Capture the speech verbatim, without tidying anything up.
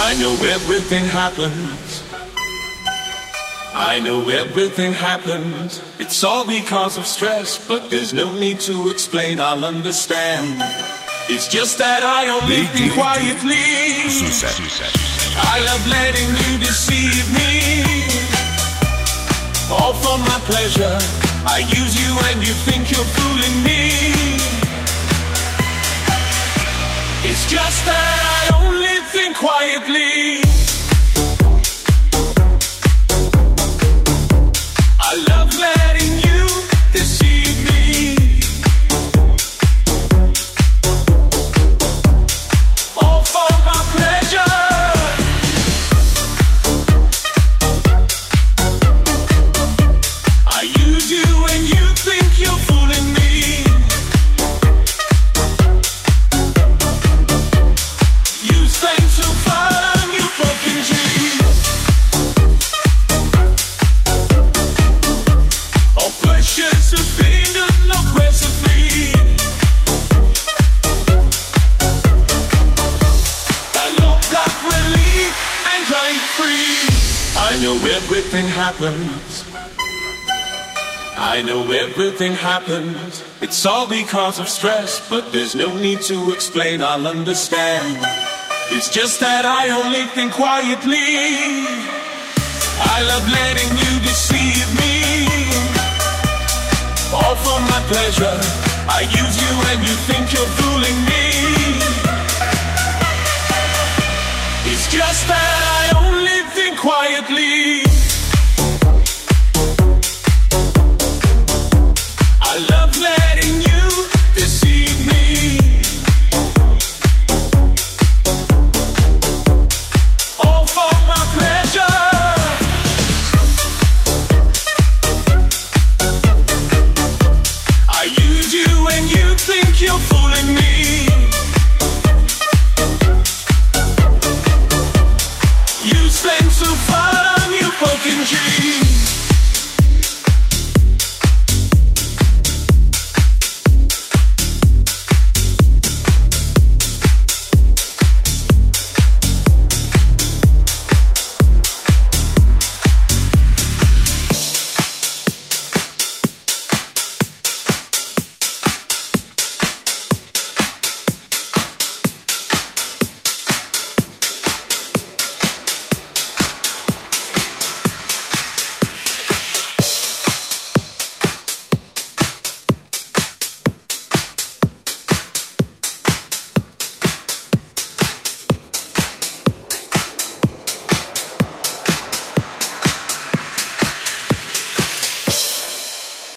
I know everything happens. I know everything happens. It's all because of stress, but there's no need to explain, I'll understand. It's just that I only think quietly. I love letting you deceive me, all for my pleasure. I use you and you think you're fooling me. It's just that I only think quietly. I love letting you deceive me, all for my pleasure. I use you and you think you're fooling me. Use things to find you broken dreams. All precious to feed and aggressively. I look like relief and drink free. I know everything happens. I know everything happens. It's all because of stress, but there's no need to explain, I'll understand. It's just that I only think quietly. I love letting you deceive me, all for my pleasure. I use you and you think you're fooling me. It's just that I only think quietly.